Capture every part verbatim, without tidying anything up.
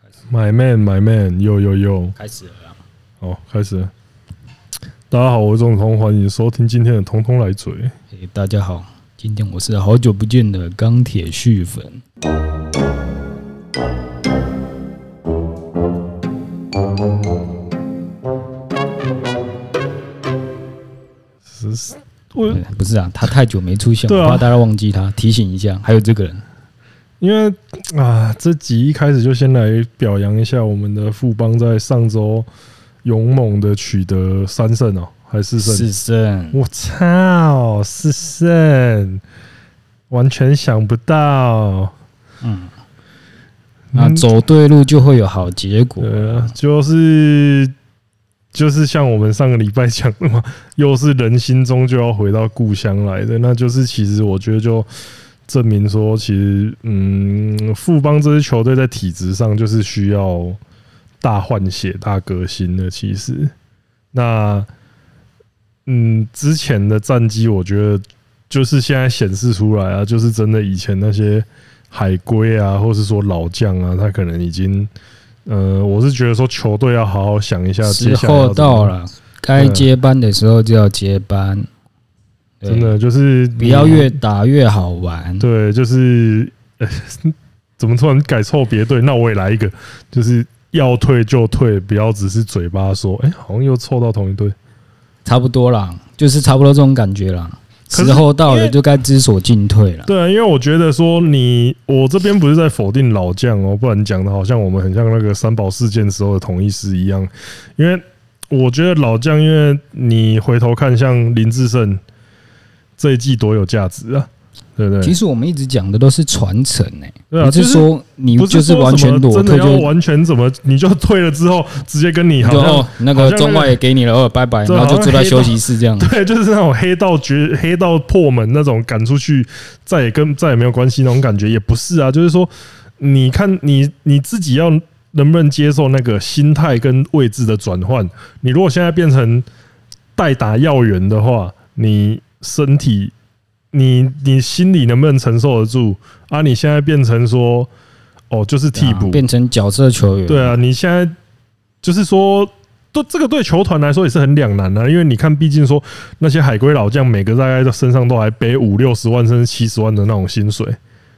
My man, my man， 有有有， 开始了啊！ 好，开始了。大家好，我是钟彤，欢迎收听今天的《通通来嘴》。 欸。大家好，今天我是好久不见的钢铁续粉。 是，我不是啊，他太久没出现， 对啊， 我怕大家忘记他，提醒一下。还有这个人。 因为啊，这集一开始就先来表扬一下我们的富邦在上周勇猛的取得三胜哦，还是四胜？ 四胜！ 我操，四胜，完全想不到。 嗯，那走对路就会有好结果。 对啊，就是就是像我们上个礼拜讲的嘛，又是人心中就要回到故乡来的，那就是其实我觉得就。证明说，其实，嗯，富邦这支球队在体质上就是需要大换血、大革新的。其实，那，嗯，之前的战绩，我觉得就是现在显示出来啊，就是真的以前那些海龟啊，或是说老将啊，他可能已经，呃，我是觉得说球队要好好想一下， 时候到了，该接班的时候就要接班。 真的就是不要越打越好玩。 对，就是、欸、怎么突然改错别队？那我也来一个，就是要退就退，不要只是嘴巴说，哎、欸，好像又凑到同一队， 差不多啦，就是差不多这种感觉啦。时候到了就该知所进退了。 对啊，因为我觉得说你，我这边不是在否定老将哦，不然讲的好像我们很像那个三宝事件时候的统一师一样。因为我觉得老将，因为你回头看，像林智胜。这一季多有价值啊，对不对？ 其实我们一直讲的都是传承诶， 对啊， 不是说你就是完全裸退就完全怎么你就退了之后直接跟你好像、 哦、那个中外也给你了，哦拜拜，然后就坐在休息室这样。 对，就是那种黑道绝黑道破门那种赶出去，再也跟再也没有关系那种感觉，也不是啊。就是说，你看你你自己要能不能接受那个心态跟位置的转换？你如果现在变成代打要员的话，你。身体，你你心里能不能承受得住啊？你现在变成说，哦，就是替补， 变成角色球员。 对啊，你现在就是说，对这个对球团来说也是很两难的、啊，因为你看，毕竟说那些海归老将，每个大概身上都还背五六十万甚至七十万的那种薪水。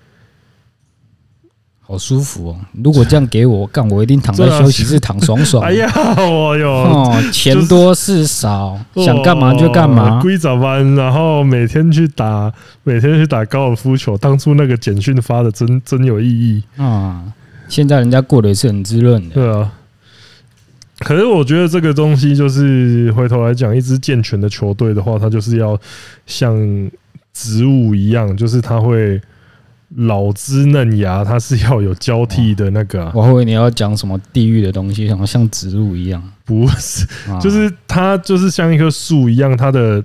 好舒服哦！如果这样给我干，我一定躺在休息室躺爽爽。 哎呀，我哟， 哦，钱多事少，想干嘛就干嘛。 规早班，然后每天去打，每天去打高尔夫球。当初那个简讯发的真真有意义啊！现在人家过得也是很滋润的。 对啊。可是我觉得这个东西就是回头来讲，一支健全的球队的话，它就是要像植物一样，就是它会。老枝嫩芽，它是要有交替的那个、啊。 我以为你要讲什么地狱的东西，像像植物一样。 不是，就是它就是像一棵树一样，它的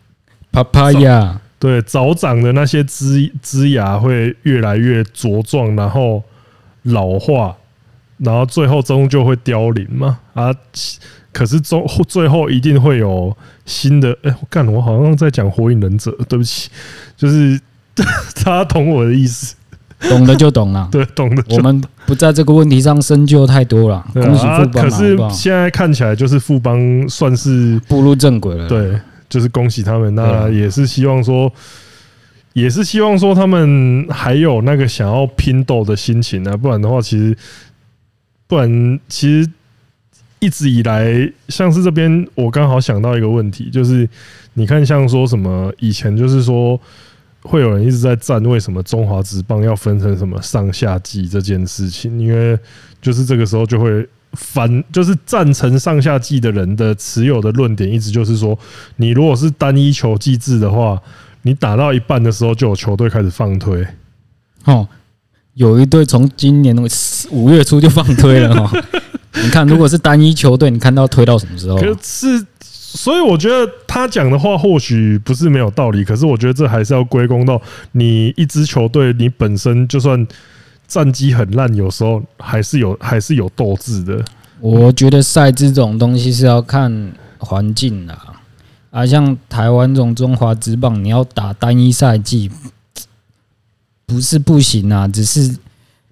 papaya 对早长的那些枝枝芽会越来越茁壮，然后老化，然后最后终究会凋零嘛。啊，可是终最后一定会有新的。哎、欸，我干，我好像在讲火影忍者，对不起，就是。他懂我的意思， 懂的就懂了。 对，懂的。 我们不在这个问题上深究太多了。恭喜富邦、啊。 可是现在看起来，就是富邦算是步入正轨了。 对，就是恭喜他们。那也是希望说，也是希望说他们还有那个想要拼斗的心情啊，不然的话，其实不然其实一直以来，像是这边我刚好想到一个问题，就是你看，像说什么以前就是说。会有人一直在赞为什么中华职棒要分成什么上下季这件事情，因为就是这个时候就会反，就是赞成上下季的人的持有的论点，一直就是说，你如果是单一球季制的话，你打到一半的时候就有球队开始放推。 哦，有一队从今年五月初就放推了哦。你看，如果是单一球队，你看到推到什么时候？ 可是。所以我觉得他讲的话或许不是没有道理，可是我觉得这还是要归功到你一支球队，你本身就算战绩很烂，有时候还是有还是有斗志的。 我觉得赛制这种东西是要看环境的啊，像台湾这种中华职棒，你要打单一赛季不是不行啊，只是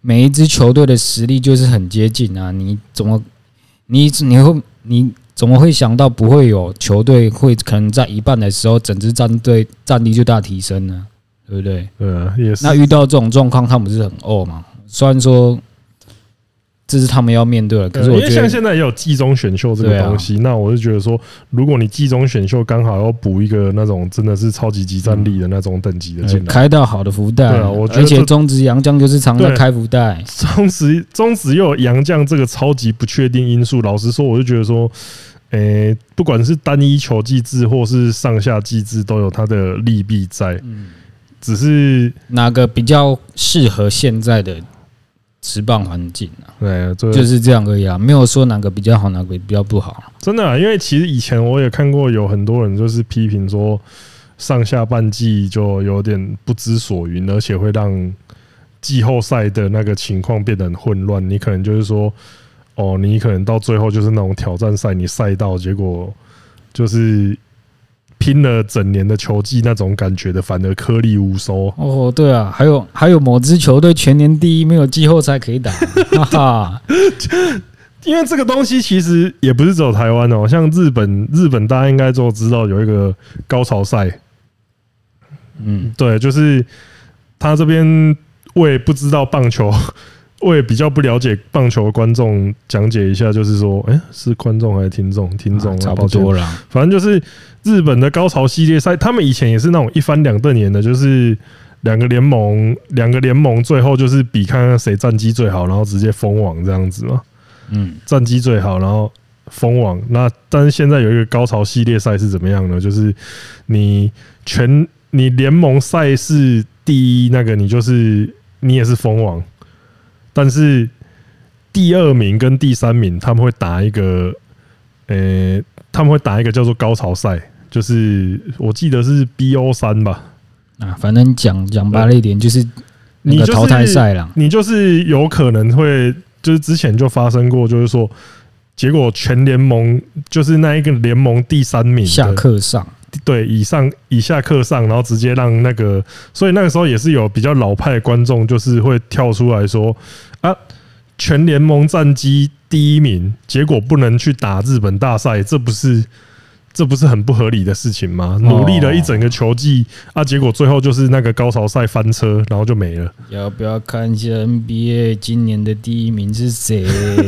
每一支球队的实力就是很接近啊，你怎么你你会你怎么会想到不会有球队会可能在一半的时候，整支战队战力就大提升呢？对不对？ 对啊，也是。 那遇到这种状况，他们不是很怄嘛？虽然说这是他们要面对的，可是我觉得因为像现在也有季中选秀这个东西，啊、那我就觉得说，如果你季中选秀刚好要补一个那种真的是超级集战力的那种等级的进来， 开到好的福袋， 对啊，我觉得而且中职洋将就是常在开福袋， 中职中职又有洋将这个超级不确定因素，老实说，我就觉得说。诶、欸，不管是单一球季制或是上下季制，都有它的利弊在。嗯，只是哪个比较适合现在的职棒环境啊？ 对， 就是这样而已啊，没有说哪个比较好，哪个比较不好。 真的、啊，因为其实以前我也看过有很多人就是批评说，上下半季就有点不知所云，而且会让季后赛的那个情况变得很混乱。你可能就是说。哦，你可能到最后就是那种挑战赛，你赛到结果就是拼了整年的球季那种感觉的，反而颗粒无收。 哦，对啊，还有还有某支球队全年第一，没有季后赛可以打，哈哈。 因为这个东西其实也不是只有台湾哦，像日本，日本大家应该都知道有一个高潮赛。嗯，对，就是他这边为不知道棒球。我也比较不了解棒球的观众讲解一下，就是说，哎、欸，是观众还是听众？听众、啊、 差不多啦。 反正就是日本的高潮系列赛，他们以前也是那种一翻两瞪眼的，就是两个联盟，两个联盟最后就是比看看谁战绩最好，然后直接封王这样子嘛。嗯，战绩最好，然后封王。那但是现在有一个高潮系列赛是怎么样呢？就是你全你联盟赛事第一那个，你就是你也是封王。但是第二名跟第三名他们会打一个，呃、欸，他们会打一个叫做高潮赛，就是我记得是 B O 三吧。 啊，反正讲讲白了一点，就是那个淘汰赛啦。 你就是有可能会，就是之前就发生过，就是说，结果全联盟就是那一个联盟第三名下课上。 对，以上以下课上，然后直接让那个，所以那个时候也是有比较老派的观众，就是会跳出来说啊，全联盟战绩第一名，结果不能去打日本大赛，这不是这不是很不合理的事情吗？努力了一整个球季啊，结果最后就是那个高潮赛翻车，然后就没了。 要不要看一下 N B A 今年的第一名是谁？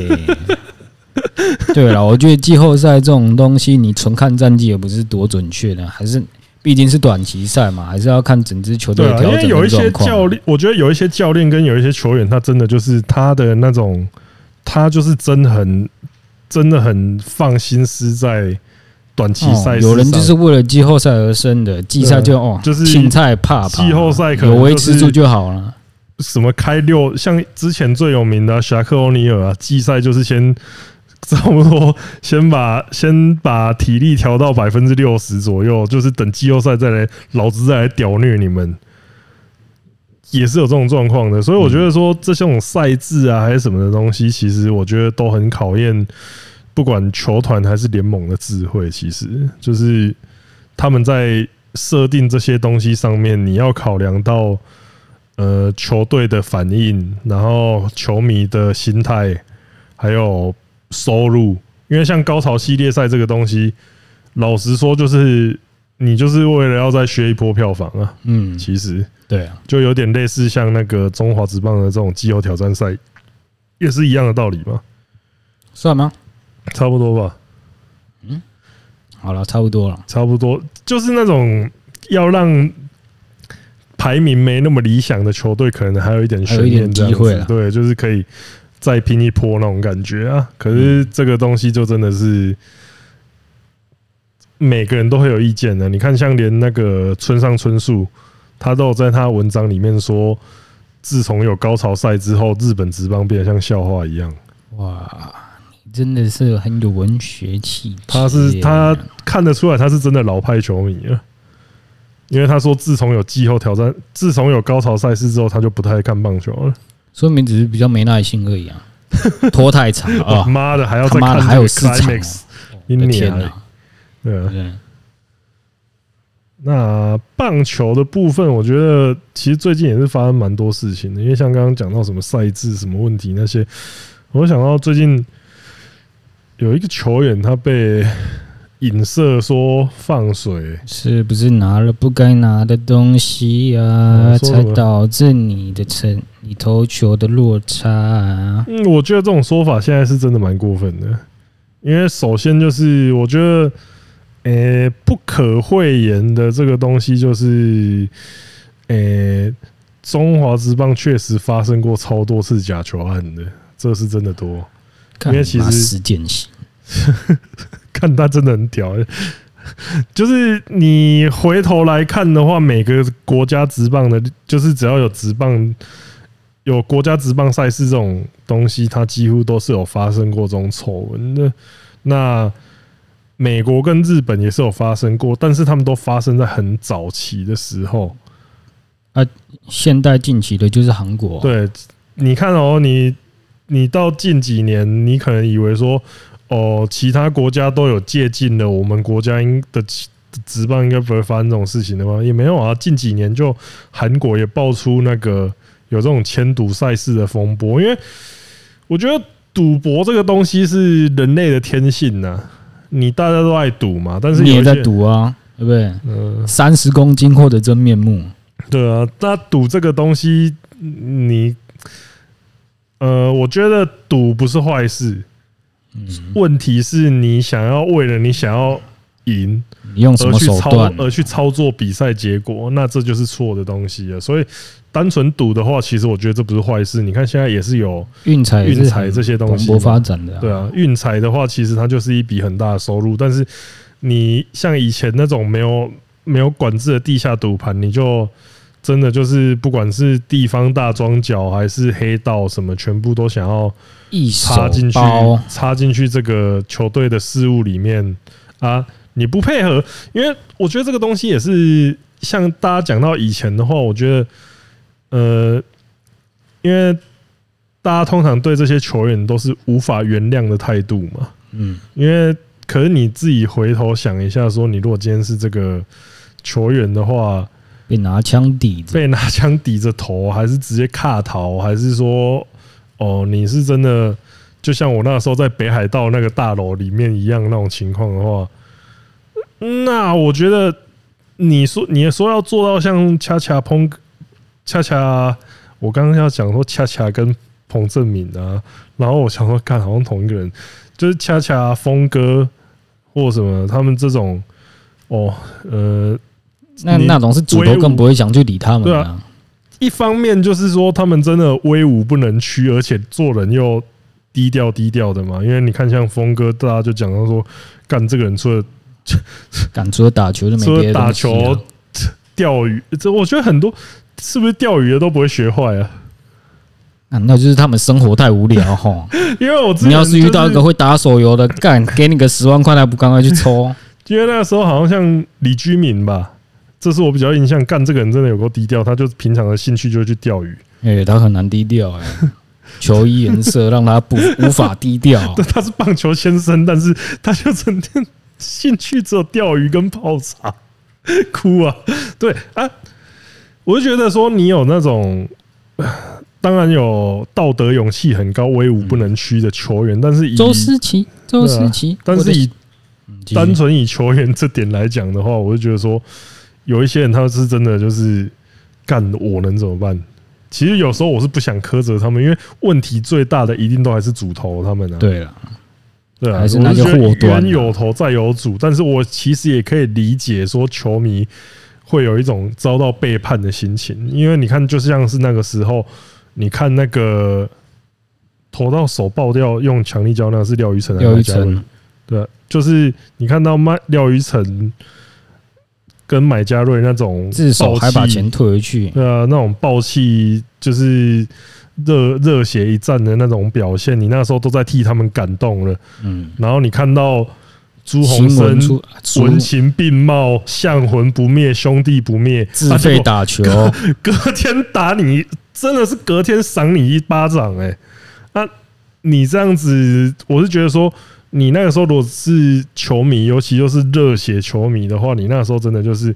对了，我觉得季后赛这种东西，你纯看战绩也不是多准确的，还是毕竟是短期赛嘛，还是要看整支球队的调整的状况。 因为有一些教练，我觉得有一些教练跟有一些球员，他真的就是他的那种，他就是真的很真的很放心思在短期赛事、哦。 有人就是为了季后赛而生的，季赛就哦， 就是青菜怕季后赛可能、 就是、有维持住就好了。 什么开六，像之前最有名的侠客欧尼尔啊，季赛就是先。差不多先把先把体力调到百分之六十左右，就是等季后赛再来，老子再来屌虐你们，也是有这种状况的。所以我觉得说这种赛制啊，还是什么的东西，其实我觉得都很考验不管球团还是联盟的智慧。其实就是他们在设定这些东西上面，你要考量到呃球队的反应，然后球迷的心态，还有。收入，因为像高潮系列赛这个东西，老实说，就是你就是为了要再削一波票房啊。嗯，其实对啊， 就有点类似像那个中华职棒的这种季后挑战赛，也是一样的道理嘛。 算吗？ 差不多吧。 嗯，好了，差不多了， 差不多就是那种要让排名没那么理想的球队，可能还有一点悬念， 机会了。 对，就是可以。再拼一波那种感觉啊！可是这个东西就真的是每个人都会有意见的。你看，像连那个村上春树，他都有在他文章里面说，自从有高潮赛之后，日本职棒变得像笑话一样。 哇，你真的是很有文学气质。 他是他看得出来，他是真的老派球迷了。因为他说，自从有季后挑战，自从有高潮赛事之后，他就不太看棒球了。 说明只是比较没耐心而已啊，拖太长啊！ 妈的，还要再看还有四场， 你天哪！对啊， 那棒球的部分，我觉得其实最近也是发生蛮多事情的，因为像刚刚讲到什么赛制什么问题那些，我想到最近有一个球员他被影射说放水， 是不是拿了不该拿的东西啊，才导致你的成你投球的落差啊？ 嗯，我觉得这种说法现在是真的蛮过分的，因为首先就是我觉得。诶、欸，不可讳言的这个东西就是，诶、欸，中华职棒确实发生过超多次假球案的，这是真的多。因为其实实践型， 看他真的很屌。就是你回头来看的话，每个国家职棒的，就是只要有职棒、有国家职棒赛事这种东西，它几乎都是有发生过这种丑闻的。那美国跟日本也是有发生过，但是他们都发生在很早期的时候。 啊，现代近期的就是韩国。 对，你看哦，你你到近几年，你可能以为说，哦，其他国家都有借鉴了，我们国家的职棒应该不会发生这种事情的吗？也没有啊，近几年就韩国也爆出那个有这种签赌赛事的风波，因为我觉得赌博这个东西是人类的天性呐、啊。你大家都爱赌嘛，但是你也在赌啊，对不对？嗯，三十公斤或者真面目。 对啊，那赌这个东西，你呃，我觉得赌不是坏事。嗯，问题是你想要为了你想要赢， 你用什么手段而去操作比赛结果，那这就是错的东西了。所以单纯赌的话，其实我觉得这不是坏事。你看现在也是有运彩、 运彩这些东西蓬勃发展的、啊。 对啊，运彩的话，其实它就是一笔很大的收入。但是你像以前那种没有没有管制的地下赌盘，你就真的就是不管是地方大庄脚还是黑道什么，全部都想要插进去，插进去这个球队的事务里面啊！你不配合，因为我觉得这个东西也是像大家讲到以前的话，我觉得。呃，因为大家通常对这些球员都是无法原谅的态度嘛，嗯，因为可是你自己回头想一下，说你如果今天是这个球员的话， 被拿枪抵着， 被拿枪抵着头，还是直接卡逃，还是说，哦，你是真的就像我那时候在北海道那个大楼里面一样那种情况的话，那我觉得你说你说要做到像恰恰碰。恰恰，我刚刚要讲说恰恰跟彭政闵啊，然后我想说，看好像同一个人，就是恰恰峰哥或什么，他们这种哦，呃， 那那种是主头更不会想去理他们、啊。 对啊，一方面就是说他们真的威武不能屈，而且做人又低调低调的嘛。因为你看像峰哥，大家就讲到说，干这个人除了干除了打球就没别的、啊、 除了打球、钓鱼，这我觉得很多。是不是钓鱼的都不会学坏啊？ 啊，那就是他们生活太无聊哈。 因为我、就是、 你要是遇到一个会打手游的，干给你个十万块，还不赶快去抽？ 因为那个时候好像像李居明吧，这是我比较印象。干这个人真的有够低调，他就平常的兴趣就是去钓鱼。 哎、欸，他很难低调哎、欸，球衣颜色让他不无法低调。 他是棒球先生，但是他就整天兴趣只有钓鱼跟泡茶，哭啊！对啊。我就觉得说，你有那种当然有道德勇气很高、威武不能屈的球员，但是以周思齐、周思齐， 但是以单纯以球员这点来讲的话，我就觉得说，有一些人他是真的就是干，我能怎么办？其实有时候我是不想苛责他们，因为问题最大的一定都还是主头他们啊。 对了， 对啊， 还是那些祸端， 冤有头债有主，但是我其实也可以理解说球迷。会有一种遭到背叛的心情，因为你看，就像是那个时候，你看那个投到手爆掉用强力胶那是廖宇成还是麦嘉瑞？对，就是你看到麦廖宇成跟买家瑞那种自首还把钱退回去， 对啊，那种暴气就是热热血一战的那种表现，你那时候都在替他们感动了。嗯，然後你看到。朱鸿生文情并茂，相魂不灭，兄弟不灭， 自费打球， 隔天打你，真的是隔天赏你一巴掌哎、欸！那你这样子，我是觉得说，你那个时候如果是球迷，尤其又是热血球迷的话，你那个时候真的就是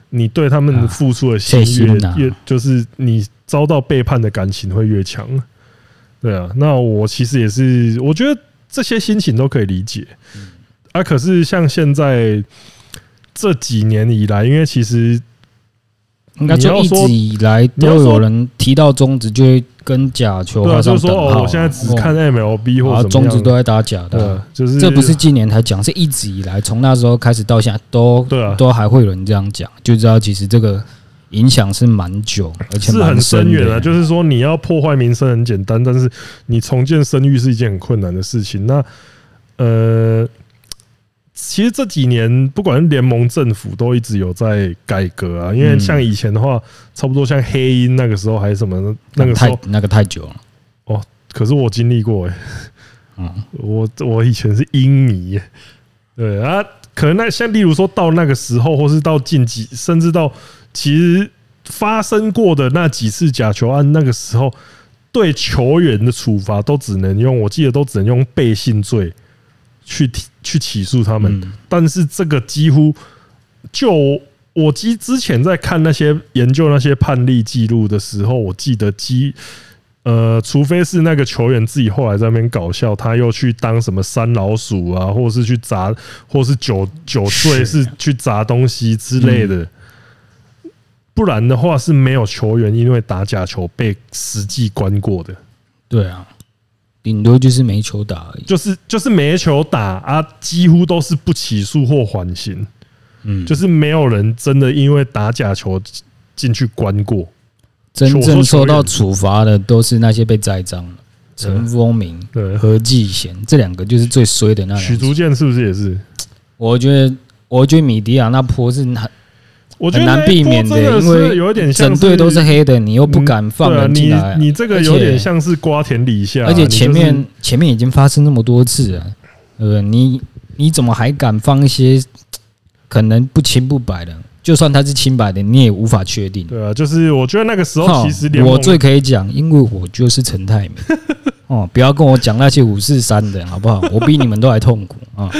你对他们付出的心越、啊、越就是你遭到背叛的感情会越强。对啊，那我其实也是，我觉得这些心情都可以理解。啊，可是像现在这几年以来，因为其实应该说一直以来都有人提到中职就会跟假球画上等号。 对啊，就是说哦，我现在只看 M L B 或者中职都在打假的、啊，就是这不是今年才讲，是一直以来从那时候开始到现在都对、啊、都还会有人这样讲，就知道其实这个影响是蛮久，而且是很深远的。就是说，你要破坏名声很简单，但是你重建声誉是一件很困难的事情。那呃。其实这几年，不管是联盟、政府都一直有在改革啊。因为像以前的话，差不多像黑鹰那个时候还是什么，那个时候那个太久了哦。可是我经历过哎、欸，嗯，我我以前是鹰迷、欸，对啊，可能那像例如说到那个时候，或是到近几，甚至到其实发生过的那几次假球案，那个时候对球员的处罚都只能用，我记得都只能用背信罪。去去起诉他们、嗯，但是这个几乎就我之之前在看那些研究那些判例记录的时候，我记得基呃，除非是那个球员自己后来在那边搞笑，他又去当什么三老鼠啊，或者是去砸，或是酒酒醉是去砸东西之类的，嗯、不然的话是没有球员因为打假球被实际关过的。 对啊。顶多就是没球打而已， 就是就是没球打啊，几乎都是不起诉或缓刑，嗯，就是没有人真的因为打假球进去关过。 真正受到处罚的都是那些被栽赃的，陈风明、何继贤这两个就是最衰的那两个。 许竹健是不是也是？ 我觉得，我觉得米迪亚那波是很。很难避免的，因为有点整队都是黑的，你又不敢放人进来、啊你，你这个有点像是瓜田李下、啊， 而且前面、就是、前面已经发生那么多次了，对不对？你你怎么还敢放一些可能不清不白的？就算他是清白的，你也无法确定。 对啊，就是我觉得那个时候其实联盟我最可以讲，因为我就是陈泰明哦，不要跟我讲那些五四三的好不好？我比你们都还痛苦啊！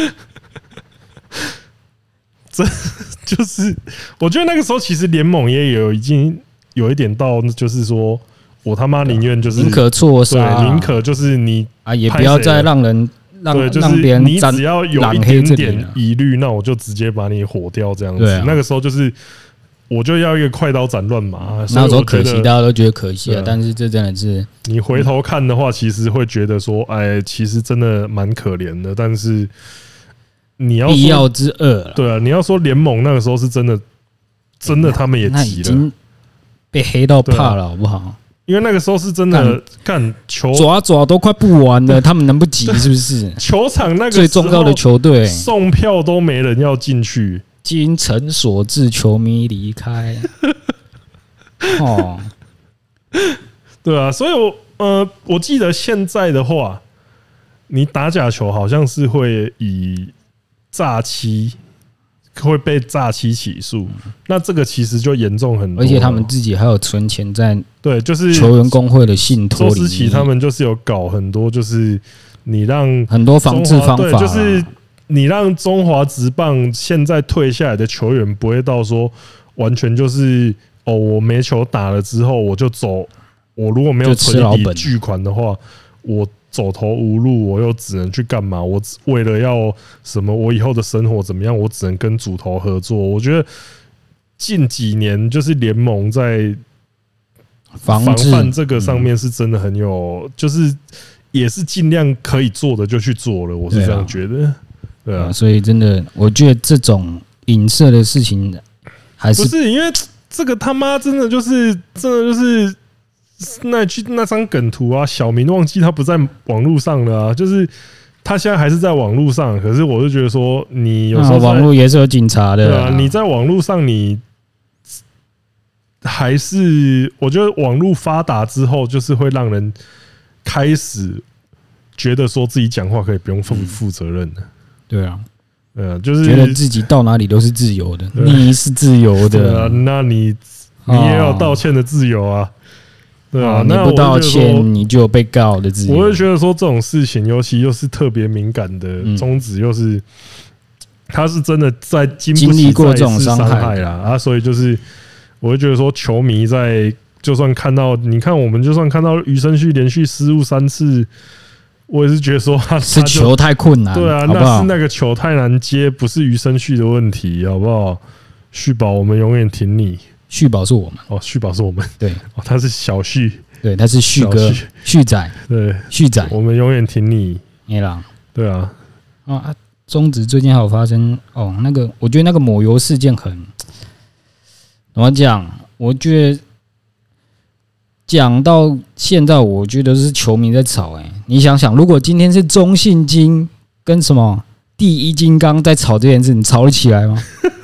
这就是，我觉得那个时候其实联盟也有已经有一点到，就是说我他妈宁愿就是宁可错杀， 宁可就是你啊，也不要再让人让让别人你只要有一点点疑虑，那我就直接把你火掉这样子。那个时候就是我就要一个快刀斩乱麻。 那时候可惜，大家都觉得可惜啊，但是这真的是你回头看的话，其实会觉得说，哎，其实真的蛮可怜的，但是。你要必要之恶， 对啊，你要说联盟那个时候是真的，真的他们也急了， 已经被黑到怕了，好不好？ 因为那个时候是真的干球爪爪都快不完了，他们能不急是不是？ 球场那个最重要的球队送票都没人要进去， 精诚所至，球迷离开。哦， 对啊，所以我呃，我记得现在的话，你打假球好像是会以诈欺会被诈欺起诉，那这个其实就严重很多， 而且他们自己还有存钱在对，就是球员工会的信托里面。 周思齐他们就是有搞很多，就是你让很多防治方法， 就是你让中华职棒现在退下来的球员不会到说完全就是哦，我没球打了之后我就走，我如果没有存一笔巨款的话，我。走投无路，我又只能去干嘛？我为了要什么？我以后的生活怎么样？我只能跟主投合作。我觉得近几年就是联盟在防范这个上面是真的很有，就是也是尽量可以做的就去做了。我是这样觉得，对啊。 所以真的，我觉得这种影射的事情还是不是因为这个他妈真的就是真的就是。那去那张梗图啊，小明忘记他不在网络上了啊，就是他现在还是在网络上，可是我就觉得说，你有时候网络也是有警察的， 对啊，你在网络上你还是我觉得网络发达之后，就是会让人开始觉得说自己讲话可以不用负负责任的， 对啊， 呃，就是觉得自己到哪里都是自由的，你是自由的， 啊，那你你也有道歉的自由啊。对啊， 你不道歉你就有被告的自由。 我会觉得说这种事情，尤其又是特别敏感的宗旨，又是他是真的在经经历过这种伤害啦啊，所以就是我会觉得说，球迷在就算看到你看我们就算看到余生旭连续失误三次。我也是觉得说他是球太困难， 对啊， 好不好？ 那是那个球太难接，不是余生旭的问题，好不好？旭宝，我们永远挺你。 旭宝是我们哦，旭宝是我们， 对， 哦，他是小旭， 对，他是旭哥，旭仔， 对， 旭仔， 我们永远挺你。 没啦， 对啊， 啊，中职最近还有发生哦，那个我觉得那个抹油事件很怎么讲？我觉得。讲到现在，我觉得是球迷在吵。哎，你想想，如果今天是中信金跟什么第一金刚在吵这件事，你吵得起来吗？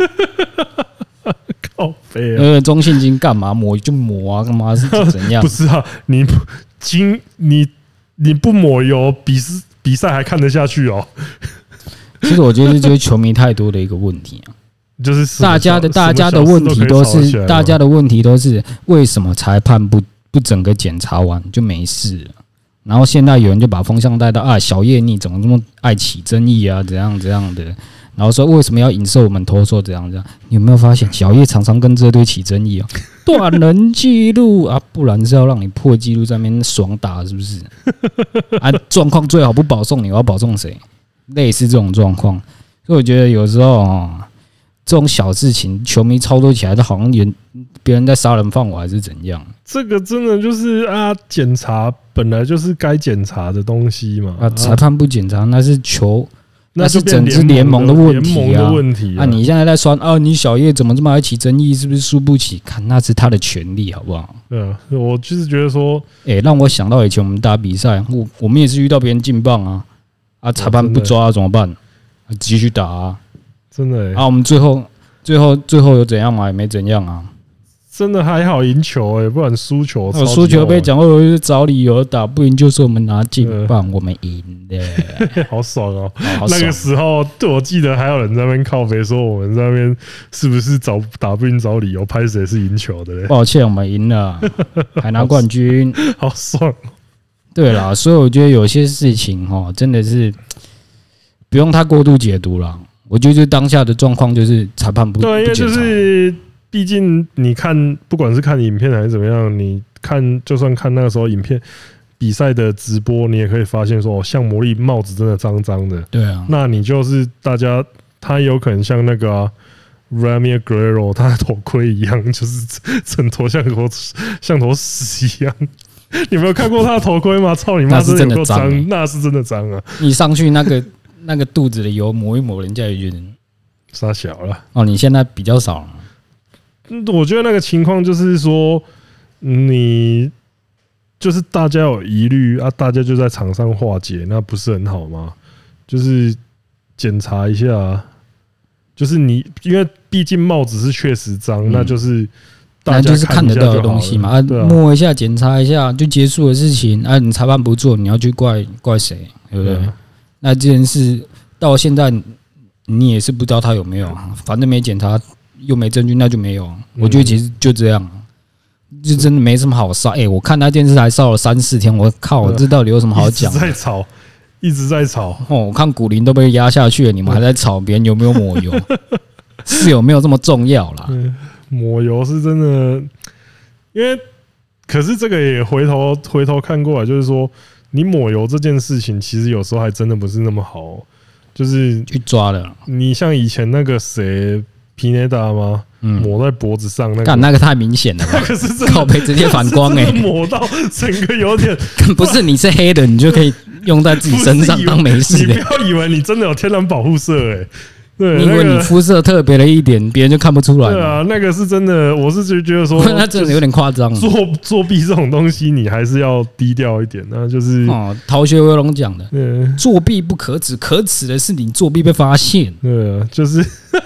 靠北啊！ 呃，中信金干嘛抹就抹啊，干嘛是怎样？ 不是啊，你金你你不抹油，比赛比赛还看得下去哦。 其实我觉得这就是球迷太多的一个问题啊。 就是大家的大家的问题都是大家的问题都是为什么裁判不？不整个检查完就没事了，然后现在有人就把风向带到啊，小叶你怎么这么爱起争议啊？怎样怎样的？然后说为什么要影射我们投手？怎样怎样？你有没有发现小叶常常跟这队起争议啊？断人记录啊，不然是要让你破纪录在那边爽打是不是？啊，状况最好不保送你，我要保送谁？类似这种状况，所以我觉得有时候啊，这种小事情，球迷操作起来，都好像别别人在杀人放火还是怎样？ 这个真的就是啊，检查本来就是该检查的东西嘛。 啊，裁判不检查，那是球， 那是整支联盟的问题啊。 问题啊， 啊，你现在在说啊，你小叶怎么这么爱起争议？是不是输不起？看那是他的权利，好不好？ 对啊，我就是觉得说， 哎、欸，让我想到以前我们打比赛，我我们也是遇到别人进棒啊，啊，裁判不抓怎么办？继续打啊， 真的、欸。 啊，我们最后最后最后有怎样吗？也没怎样啊。 真的还好赢球哎、欸，不然输球。 我输球被讲哦，找理由打不赢，就是我们拿进棒，我们赢的， 好爽哦、喔！ 好那个时候，我记得还有人在那边靠北说我们在那边是不是找打不赢找理由，拍谁是赢球的嘞？ 抱歉，我们赢了，还拿冠军， 好爽、喔！ 对啦，所以我觉得有些事情哈，真的是不用太过度解读了。我觉得当下的状况就是裁判不对，因为就是毕竟你看，不管是看影片还是怎么样，你看就算看那个时候影片比赛的直播，你也可以发现说，像魔力帽子真的脏脏的。 对啊， 那你就是大家，他有可能像那个、啊、Ramir Guerrero 他的头盔一样，就是整头像头像头屎一样。你没有看过他的头盔吗？操你妈，真的有够脏，那是真的脏啊！ 你上去那个那个肚子的油抹一抹，人家也觉得傻小了。 哦，你现在比较少了。 我觉得那个情况就是说，你就是大家有疑虑啊，大家就在场上化解，那不是很好吗？就是检查一下，就是你因为毕竟帽子是确实脏，那就是大家那就是看得到的东西嘛，啊，摸一下检查一下就结束的事情啊，你裁判不做，你要去怪怪谁，对不对？那这件事到现在你也是不知道他有没有，反正没检查。又没证据，那就没有。我觉得其实就这样，就真的没什么好烧。哎、欸，我看他电视台烧了三四天，我靠，这到底有什么好讲？ 一直在吵，一直在吵。 哦，我看古林都被压下去了，你们还在吵别人有没有抹油？是有没有这么重要啦？ 抹油是真的，因为可是这个也回头回头看过来，就是说你抹油这件事情，其实有时候还真的不是那么好，就是去抓了。 你像以前那个谁。皮内达吗？抹在脖子上那个， 干那个太明显了吧？ 那个是靠背直接反光哎、欸， 抹到整个有点不是你是黑的，你就可以用在自己身上当没事、欸。 你不要以为你真的有天然保护色哎、欸，对， 因为你肤色特别了一点，别人就看不出来。 对啊，那个是真的，我是觉得说， 那真的有点夸张。 作作弊这种东西，你还是要低调一点。那就是哦，逃学威龙讲的，作弊不可耻，可耻的是你作弊被发现。 对啊，就是。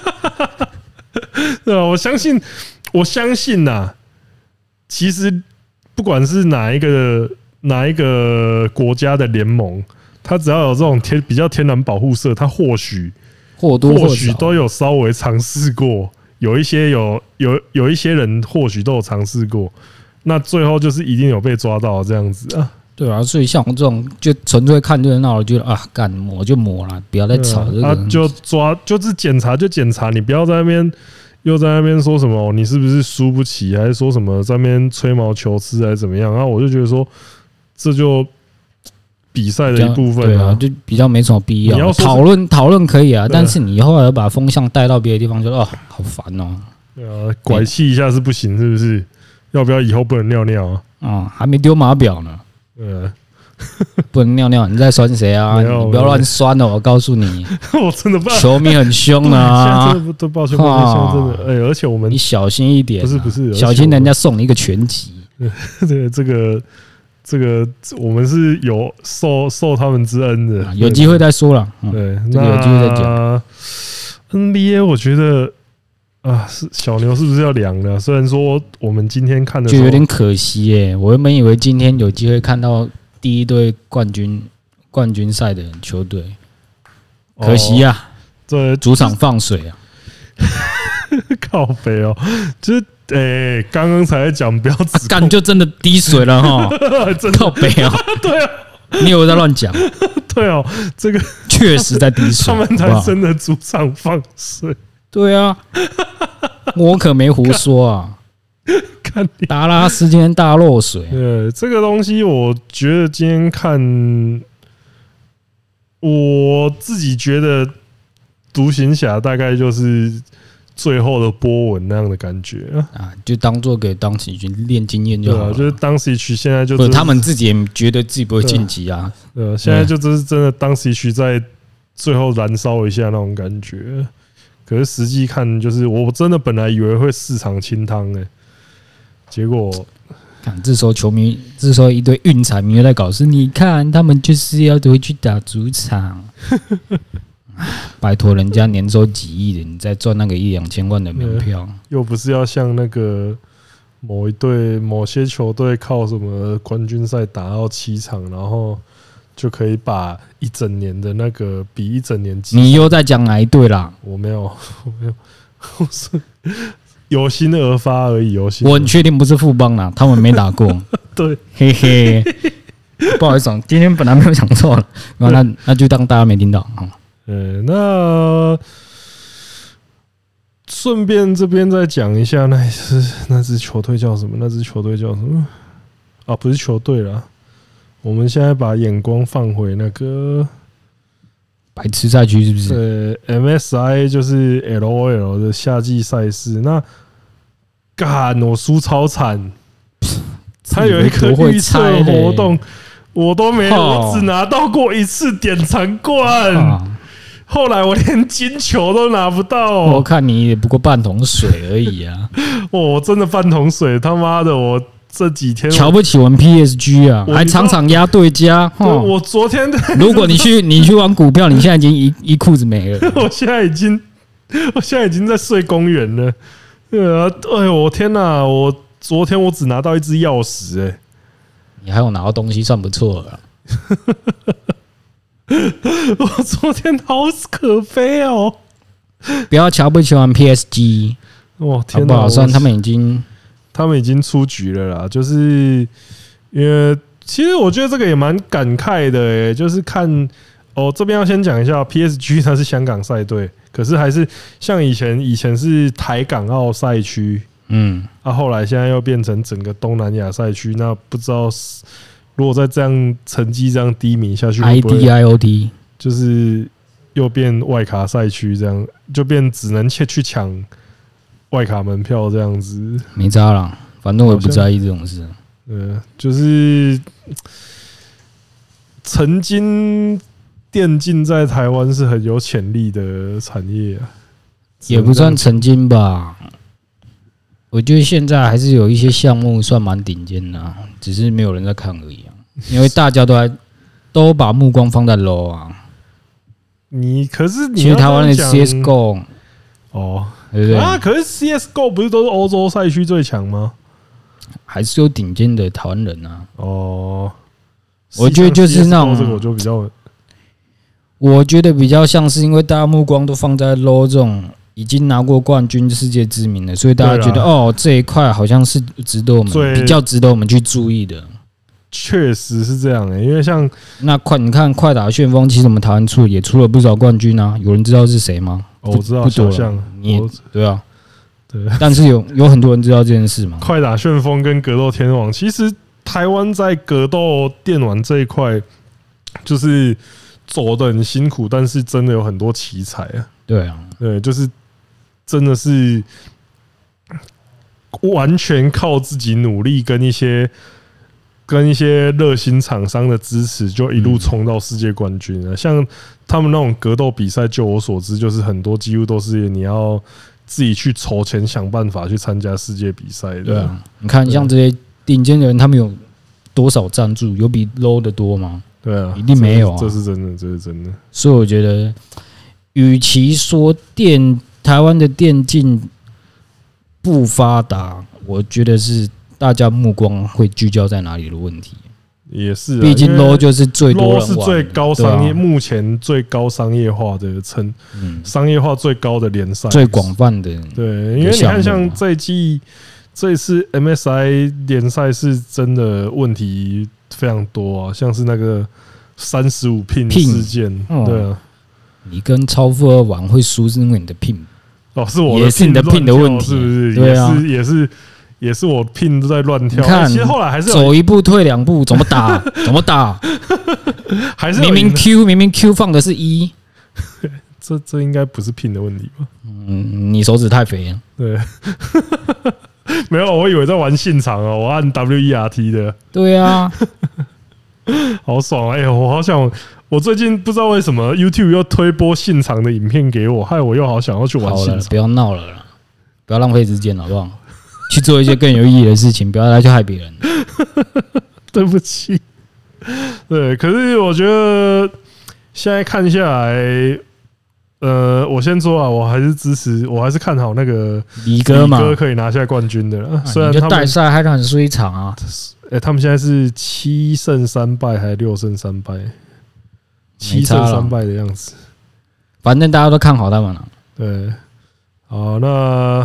对啊，我相信，我相信呐、啊。其实，不管是哪一个哪一个国家的联盟，它只要有这种天比较天然保护色，它或许或多或许都有稍微尝试过。有一些有有有一些人或许都有尝试过，那最后就是一定有被抓到这样子啊。 对啊，所以像我这种就纯粹看热闹，觉得啊，干抹就抹了，不要再吵这个。 啊，就抓就是检查就检查，你不要在那边又在那边说什么你是不是输不起，还是说什么在那边吹毛求疵还是怎么样？然后我就觉得说，这就比赛的一部分啊，就比较没什么必要。讨论讨论可以啊，但是你后来要把风向带到别的地方，就哦，好烦哦。 对啊，拐气一下是不行，是不是？要不要以后不能尿尿啊？ 啊，还没丢码表呢。 呃， 不能尿尿，你在酸谁啊？你不要乱酸哦！我告诉你， 我真的不球迷很凶啊！ 现在真的都抱歉，抱歉，现在真的，哎，而且我们你小心一点， 不是不是， 小心人家送你一个全集。 对，这个这个我们是有受受他们之恩的， 有机会再说了。 对， 这个有机会再讲。 N B A 我觉得啊，是小牛是不是要凉了？虽然说我们今天看的就有点可惜耶，我原本以为今天有机会看到第一队冠军冠军赛的球队，可惜呀、啊， 这主场放水啊， 靠北哦，就是诶，刚刚才在讲不要只干、啊、就真的滴水了哈，靠北哦， 对啊， 你有在乱讲？ 对哦，这个确实在滴水， 他们才真的主场放水。 对啊，我可没胡说啊。达拉斯今天大漏水、啊。 对这个东西，我觉得今天看，我自己觉得独行侠大概就是最后的波纹那样的感觉啊，就当做给当时军练经验就好了。 对啊，就是当时区现在就他们自己也觉得自己不会晋级啊。 对，现在就只是真的当时区在最后燃烧一下那种感觉。可是实际看，就是我真的本来以为会四场清汤诶，结果， 看这时候球迷，这时候一堆运彩迷又在搞事。你看他们就是要回去打主场，拜托人家年收几亿的，你再赚那个一两千万的门票， 又不是要像那个某一队、某些球队靠什么冠军赛打到七场，然后就可以把一整年的那个比一整年。 你又在讲哪一队啦？ 我没有，我没有，我是有心而发而已。有心， 我很确定不是富邦啦，他们没打过。 对， 嘿嘿，不好意思，今天本来没有讲错了，那那就当大家没听到啊。 呃，那顺便这边再讲一下，那支那支球队叫什么？那支球队叫什么？啊，不是球队啦。我们现在把眼光放回那个白痴赛区，是不是？ 呃 ，M S I 就是 L O L 的夏季赛事。那干我输超惨，他有一个预测活动，我都没有，我只拿到过一次典藏冠。后来我连金球都拿不到、喔， 我看你也不过半桶水而已啊！ 我真的半桶水，他妈的，我这几天瞧不起我们 P S G 啊，还常常压对家。 我昨天， 如果你去你去玩股票，你现在已经一一裤子没了。 我现在已经，我现在已经在睡公园了。呃，哎呦，我天哪！我昨天我只拿到一只钥匙、欸，哎， 你还有拿到东西，算不错了。 我昨天好可悲哦！ 不要瞧不起玩 P S G， 哇天哪！ 好不好？虽然他们已经他们已经出局了啦，就是因为其实我觉得这个也蛮感慨的诶、欸，就是看哦这边要先讲一下 P S G 它是香港赛队，可是还是像以前以前是台港澳赛区，嗯，啊后来现在又变成整个东南亚赛区，那不知道。如果再这样成绩这样低迷下去会不会 ，I D I O T 就是又变外卡赛区，这样就变只能去去抢外卡门票这样子。 没差啦，反正我也不在意这种事。 呃，就是曾经电竞在台湾是很有潜力的产业啊， 也不算曾经吧。我觉得现在还是有一些项目算蛮顶尖的、啊，只是没有人在看而已啊。因为大家都在都把目光放在 low 啊。 你可是你其实台湾的 C S G O 哦， 对不对啊？可是 C S G O 不是都是欧洲赛区最强吗？ 还是有顶尖的台湾人啊。 哦， 我觉得就是那种这个我就比较， 我觉得比较像是因为大家目光都放在 low 这种。已经拿过冠军、世界知名的，所以大家觉得哦，这一块好像是值得我们比较值得我们去注意的。 确实是这样诶、欸，因为像那快你看快打旋风，其实我们台湾出也出了不少冠军啊，有人知道是谁吗？ 哦、我知道小象， 你也对啊， 对， 但是有有很多人知道这件事嘛。 快打旋风跟格斗天王，其实台湾在格斗电玩这一块，就是走得很辛苦，但是真的有很多奇才啊。 对啊， 对，就是真的是完全靠自己努力跟一些跟一些热心厂商的支持，就一路冲到世界冠军了。像他们那种格斗比赛，就我所知，就是很多几乎都是你要自己去筹钱想办法去参加世界比赛的。 对啊，你看像这些顶尖的人，他们有多少赞助？有比 low 的多吗？ 对啊， 一定没有啊， 这是真的，这是真的。 所以我觉得，与其说电台湾的电竞不发达，我觉得是大家目光会聚焦在哪里的问题。 也是、啊， 毕竟 low 就是最多人玩 ，low 是最高商业， 啊、 目前最高商业化的称，嗯、商业化最高的联赛， 最广泛的。 对，因为你看，像这一季这一次 M S I 联赛是真的问题非常多啊，像是那个三十五 pin 事件， 哦、 对啊， 你跟超负二玩会输是因为你的 pin， 哦，是我的也是你的 pin 的问题， 是不是？ 对啊， 也是也是。也是我拼都在乱跳， 看， 其实后来还是走一步退两步，怎么打？怎么打？ 还是明明 Q 明明 Q 放的是一， 这这应该不是拼的问题吧？ 嗯，你手指太肥了。 对，没有，我以为在玩信场哦，我按 W E R T 的。 对啊， 好爽啊！哎、欸，我好想，我最近不知道为什么 YouTube 又推播信场的影片给我，害我又好想要去玩信场。 好了，不要闹了啦，不要浪费时间，好不好？去做一些更有意义的事情，不要再去害别人。 对不起，对，可是我觉得现在看下来，呃，我先说啊，我还是支持，我还是看好那个李哥嘛， 李哥可以拿下冠军的。虽然他们代赛还很输一场啊， 哎、欸，他们现在是七胜三败还是六胜三败？七胜三败的样子。 反正大家都看好他们了。 对，好，那。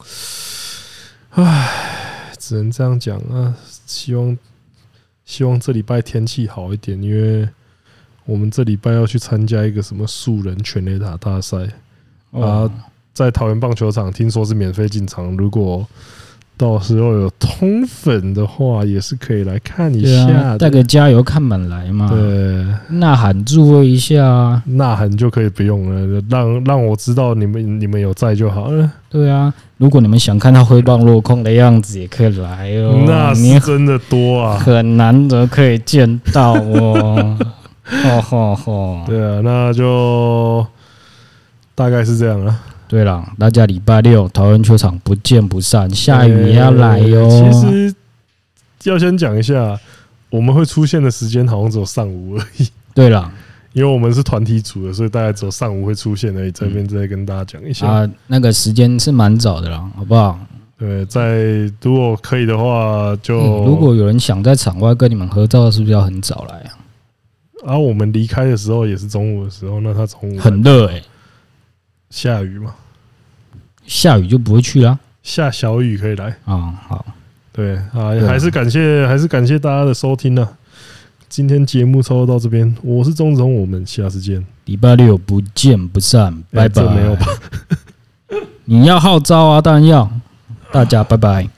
唉，只能这样讲啊！希望希望这礼拜天气好一点，因为我们这礼拜要去参加一个什么素人全垒打大赛啊，在桃园棒球场，听说是免费进场。如果到时候有通粉的话，也是可以来看一下的， 带个加油看满来嘛。 对， 呐喊助威一下啊， 呐喊就可以不用了，让让我知道你们你们有在就好了。 对啊，如果你们想看到挥棒落空的样子，也可以来哦。 那是真的多啊， 很难得可以见到哦。吼吼吼！ 对啊，那就大概是这样了。 对了，大家礼拜六桃园球场不见不散，下雨也要来哟、 欸。其实要先讲一下，我们会出现的时间好像只有上午而已。 对了， 因为我们是团体组的，所以大概只有上午会出现而已。这边再跟大家讲一下啊，那个时间是蛮早的啦，好不好？ 对，在如果可以的话就，就、 嗯、如果有人想在场外跟你们合照，是不是要很早来啊？ 啊，我们离开的时候也是中午的时候，那他中午很热哎、欸， 下雨嘛。 下雨就不会去啦， 下小雨可以来啊、哦。好， 对啊，还是感谢，还是感谢大家的收听呢、啊。今天节目差不多到这边，我是钟总，我们下次见。 礼拜六不见不散，拜拜。 欸、没有吧？ 你要号召啊，当然要。大家拜拜。